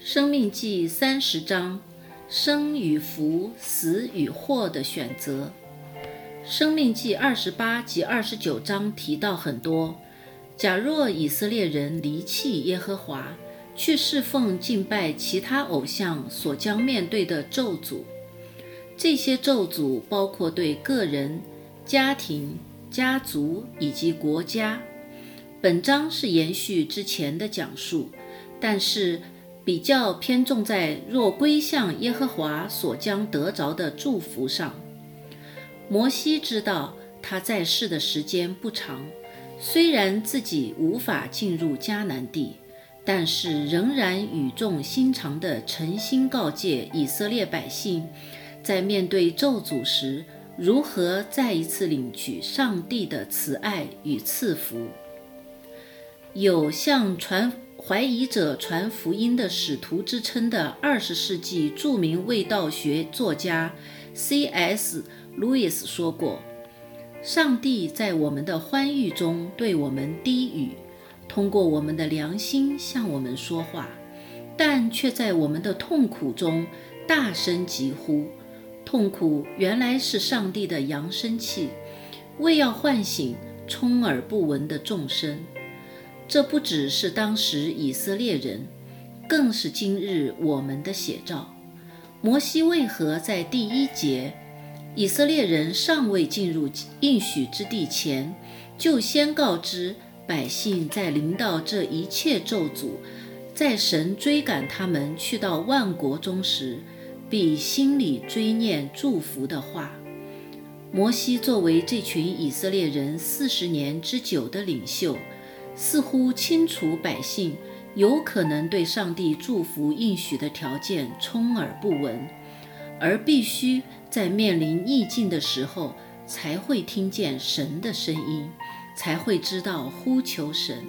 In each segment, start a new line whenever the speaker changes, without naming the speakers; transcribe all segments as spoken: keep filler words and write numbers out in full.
生命记三十章，生与福，死与祸的选择。生命记二十八及二十九章提到很多，假若以色列人离弃耶和华，去侍奉敬拜其他偶像所将面对的咒诅。这些咒诅包括对个人、家庭、家族以及国家。本章是延续之前的讲述，但是比较偏重在若归向耶和华所将得着的祝福上。摩西知道他在世的时间不长，虽然自己无法进入迦南地，但是仍然语重心长地诚心告诫以色列百姓，在面对咒诅时，如何再一次领取上帝的慈爱与赐福。有向传怀疑者传福音的使徒之称的二十世纪著名卫道学作家 C S 路易斯说过，上帝在我们的欢愉中对我们低语，通过我们的良心向我们说话，但却在我们的痛苦中大声疾呼。痛苦原来是上帝的扬声器，为要唤醒充耳不闻的众生。这不只是当时以色列人，更是今日我们的写照。摩西为何在第一节，以色列人尚未进入应许之地前，就先告知百姓在临到这一切咒诅，在神追赶他们去到万国中时，必心里追念祝福的话。摩西作为这群以色列人四十年之久的领袖，似乎清楚百姓有可能对上帝祝福应许的条件充耳不闻，而必须在面临逆境的时候才会听见神的声音，才会知道呼求神。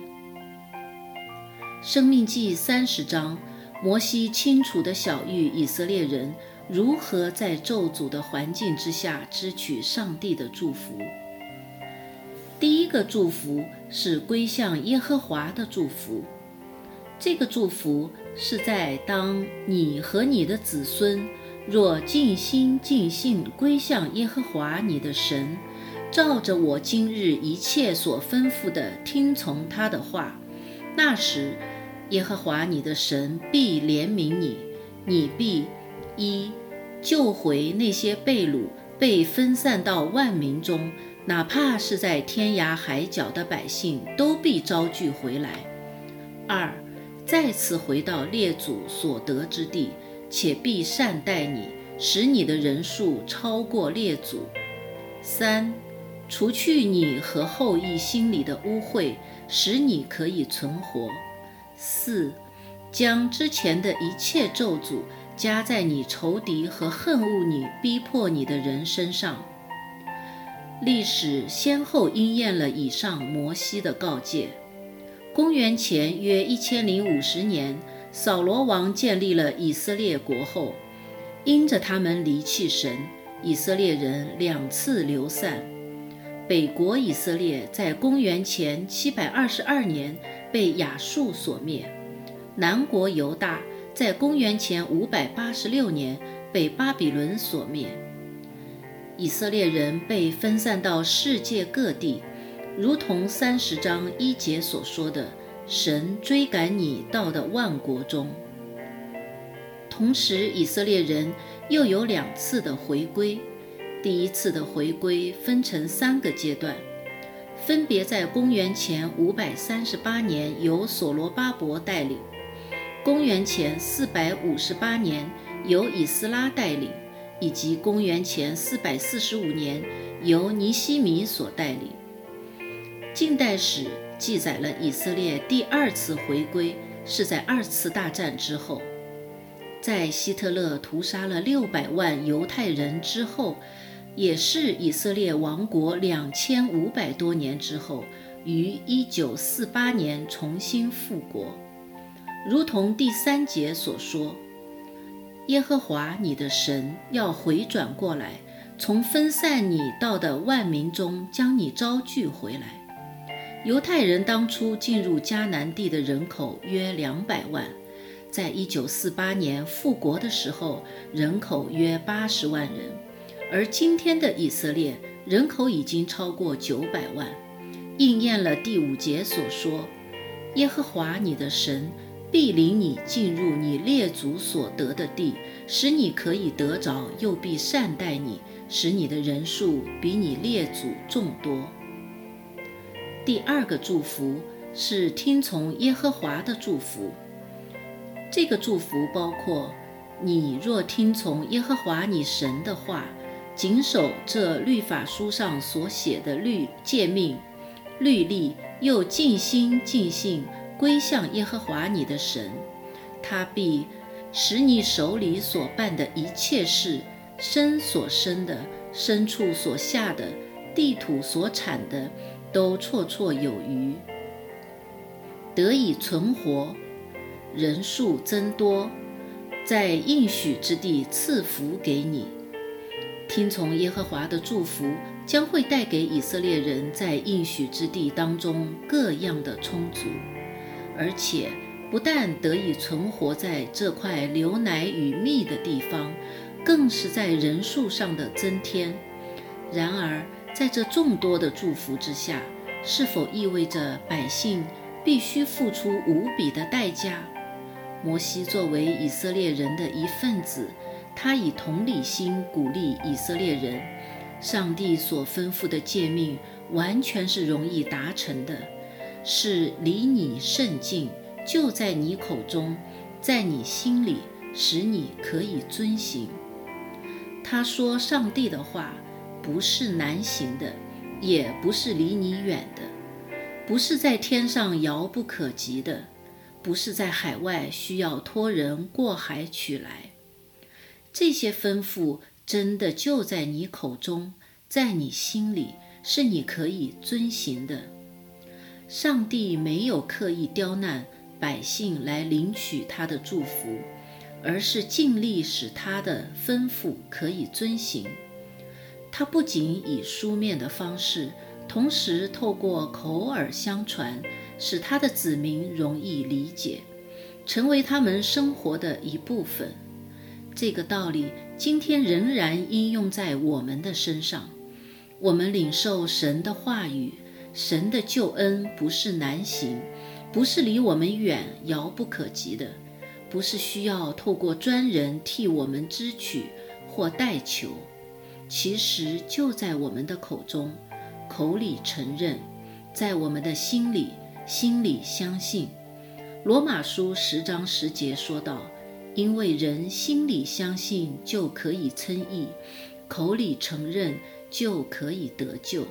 生命记三十章，摩西清楚地晓谕以色列人如何在咒诅的环境之下支取上帝的祝福。第一个祝福是归向耶和华的祝福，这个祝福是在当你和你的子孙若尽心尽性归向耶和华你的神，照着我今日一切所吩咐的听从他的话，那时耶和华你的神必怜悯你，你必一救回那些被掳被分散到万民中，哪怕是在天涯海角的百姓都必招聚回来。二再次回到列祖所得之地，且必善待你，使你的人数超过列祖。三除去你和后裔心里的污秽，使你可以存活。四将之前的一切咒诅加在你仇敌和恨恶你逼迫你的人身上。历史先后应验了以上摩西的告诫。公元前约一千零五十年，扫罗王建立了以色列国后，因着他们离弃神，以色列人两次流散。北国以色列在公元前七百二十二年被亚述所灭，南国犹大在公元前五百八十六年被巴比伦所灭。以色列人被分散到世界各地，如同三十章一节所说的，神追赶你到的万国中。同时以色列人又有两次的回归，第一次的回归分成三个阶段，分别在公元前五百三十八年由所罗巴伯带领，公元前四百五十八年由以斯拉带领，以及公元前四百四十五年由尼希米所带领。近代史记载了以色列第二次回归是在二次大战之后，在希特勒屠杀了六百万犹太人之后，也是以色列亡国两千五百多年之后，于一九四八年重新复国。如同第三节所说，耶和华你的神要回转过来，从分散你到的万民中将你招聚回来。犹太人当初进入迦南地的人口约两百万， 在一九四八年复国的时候，人口约八十万人，而今天的以色列人口已经超过九百万，应验了第五节所说：耶和华你的神必领你进入你列祖所得的地，使你可以得着，又必善待你，使你的人数比你列祖众多。第二个祝福是听从耶和华的祝福。这个祝福包括：你若听从耶和华你神的话，谨守这律法书上所写的律诫命、律例，又尽心尽性归向耶和华你的神，他必使你手里所办的一切事，身所生的、牲畜所下的、地土所产的，都绰绰有余，得以存活，人数增多，在应许之地赐福给你。听从耶和华的祝福，将会带给以色列人在应许之地当中各样的充足，而且不但得以存活在这块流奶与蜜的地方，更是在人数上的增添。然而，在这众多的祝福之下，是否意味着百姓必须付出无比的代价？摩西作为以色列人的一份子，他以同理心鼓励以色列人，上帝所吩咐的诫命完全是容易达成的，是离你甚近，就在你口中，在你心里，使你可以遵行。他说上帝的话不是难行的，也不是离你远的，不是在天上遥不可及的，不是在海外需要托人过海取来。这些吩咐真的就在你口中，在你心里，是你可以遵行的。上帝没有刻意刁难百姓来领取他的祝福，而是尽力使他的吩咐可以遵行。他不仅以书面的方式，同时透过口耳相传，使他的子民容易理解，成为他们生活的一部分。这个道理今天仍然应用在我们的身上。我们领受神的话语，神的救恩不是难行，不是离我们远遥不可及的，不是需要透过专人替我们支取或代求，其实就在我们的口中，口里承认，在我们的心里，心里相信。罗马书十章十节说道：因为人心里相信就可以称义，口里承认就可以得救。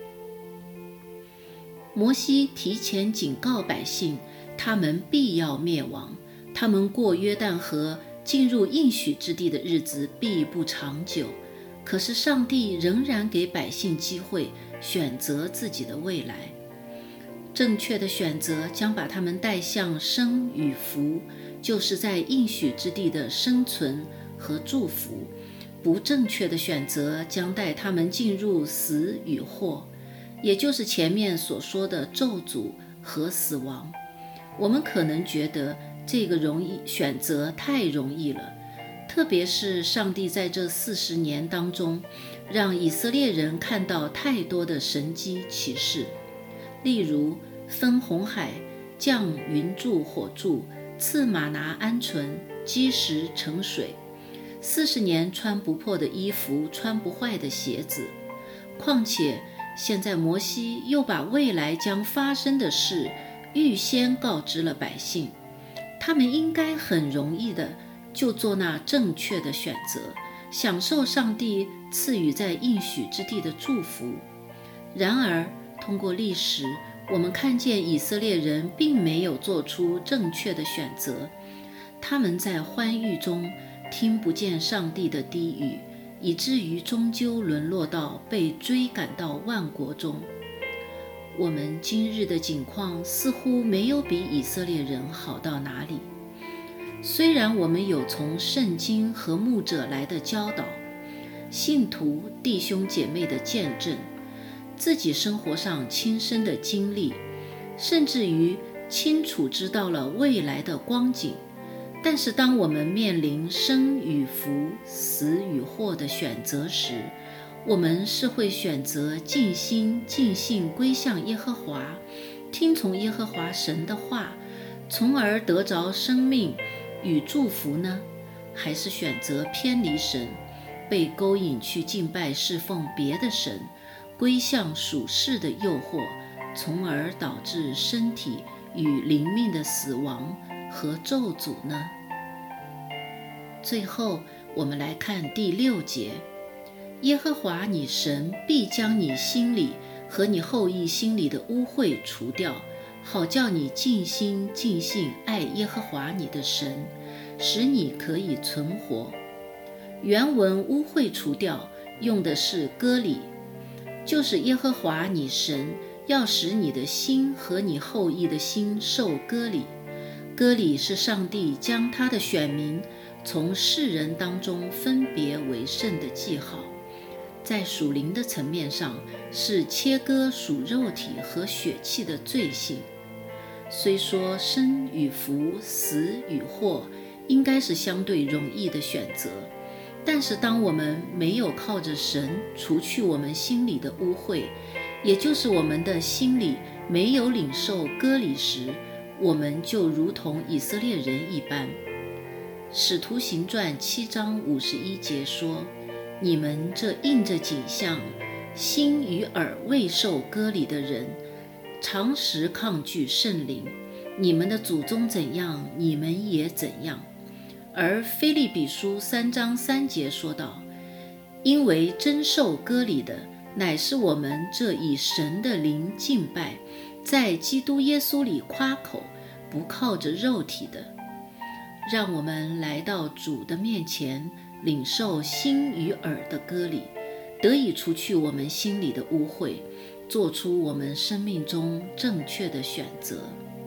摩西提前警告百姓，他们必要灭亡，他们过约旦河进入应许之地的日子必不长久。可是上帝仍然给百姓机会选择自己的未来，正确的选择将把他们带向生与福，就是在应许之地的生存和祝福；不正确的选择将带他们进入死与祸，也就是前面所说的咒诅和死亡。我们可能觉得这个容易选择太容易了，特别是上帝在这四十年当中，让以色列人看到太多的神迹奇事，例如分红海、降云柱火柱、赐玛拿鹌鹑、积石成水，四十年穿不破的衣服，穿不坏的鞋子。况且现在摩西又把未来将发生的事预先告知了百姓，他们应该很容易的就做那正确的选择，享受上帝赐予在应许之地的祝福。然而通过历史，我们看见以色列人并没有做出正确的选择，他们在欢愉中听不见上帝的低语，以至于终究沦落到被追赶到万国中。我们今日的境况似乎没有比以色列人好到哪里。虽然我们有从圣经和牧者来的教导，信徒弟兄姐妹的见证，自己生活上亲身的经历，甚至于清楚知道了未来的光景， 但是当我们面临生与福、死与祸的选择时，我们是会选择尽心尽性归向耶和华，听从耶和华神的话，从而得着生命与祝福呢？还是选择偏离神，被勾引去敬拜侍奉别的神，归向属世的诱惑，从而导致身体与灵命的死亡和咒诅呢？最后，我们来看第六节，耶和华你神必将你心里和你后裔心里的污秽除掉，好叫你尽心尽性爱耶和华你的神，使你可以存活。原文污秽除掉用的是割礼，就是耶和华你神要使你的心和你后裔的心受割礼。割礼是上帝将他的选民从世人当中分别为圣的记号，在属灵的层面上是切割属肉体和血气的罪性。虽说生与福、死与祸应该是相对容易的选择，但是当我们没有靠着神除去我们心里的污秽，也就是我们的心里没有领受割礼时，我们就如同以色列人一般。使徒行传七章五十一节说，你们这印着景象，心与耳未受割礼的人，常时抗拒圣灵，你们的祖宗怎样，你们也怎样。而腓立比书三章三节说道，因为真受割礼的，乃是我们这以神的灵敬拜，在基督耶稣里夸口，不靠着肉体的。让我们来到主的面前，领受心与耳的割礼，得以除去我们心里的污秽，做出我们生命中正确的选择。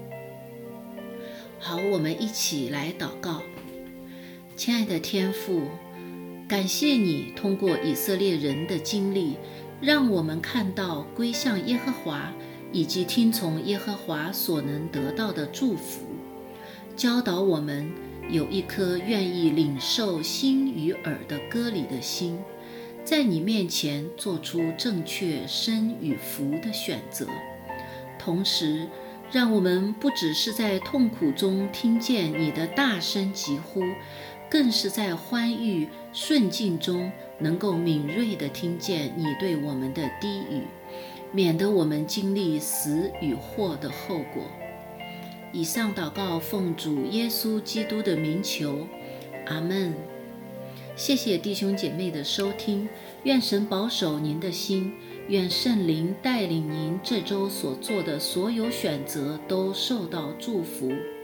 好，我们一起来祷告。亲爱的天父，感谢你通过以色列人的经历，让我们看到归向耶和华以及听从耶和华所能得到的祝福，教导我们有一颗愿意领受心与耳的割礼的心，在你面前做出正确生与福的选择。同时，让我们不只是在痛苦中听见你的大声疾呼，更是在欢愉顺境中能够敏锐地听见你对我们的低语，免得我们经历死与祸的后果。以上祷告奉主耶稣基督的名求，阿们。谢谢弟兄姐妹的收听，愿神保守您的心，愿圣灵带领您这周所做的所有选择都受到祝福。